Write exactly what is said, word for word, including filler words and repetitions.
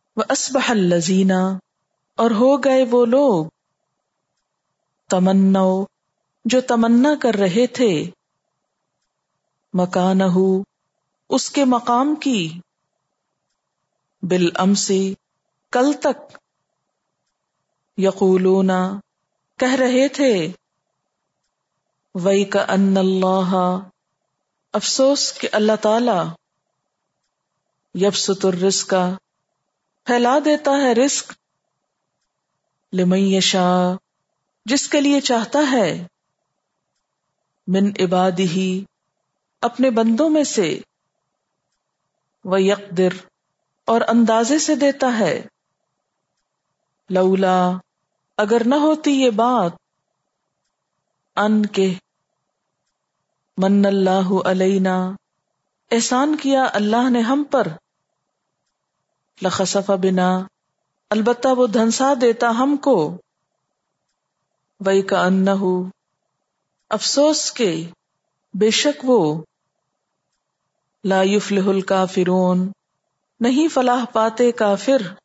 وَأَصْبَحَ الَّذِينَ اور ہو گئے وہ لوگ تمنّوا جو تمنا کر رہے تھے مکانہ اس کے مقام کی بالامس کل تک یقولون کہہ رہے تھے وَيْكَأَنَّ اللَّهَ افسوس کہ اللہ تعالی یبسط الرزق پھیلا دیتا ہے رزق لمن یشاء جس کے لیے چاہتا ہے من عبادہ اپنے بندوں میں سے ویقدر اور اندازے سے دیتا ہے لولا اگر نہ ہوتی یہ بات ان کے من اللہ علینا احسان کیا اللہ نے ہم پر لخسف بنا البتہ وہ دھنسا دیتا ہم کو وَيْكَأَنَّهُ افسوس کے بے شک وہ لا یفلح الکافرون نہیں فلاح پاتے کافر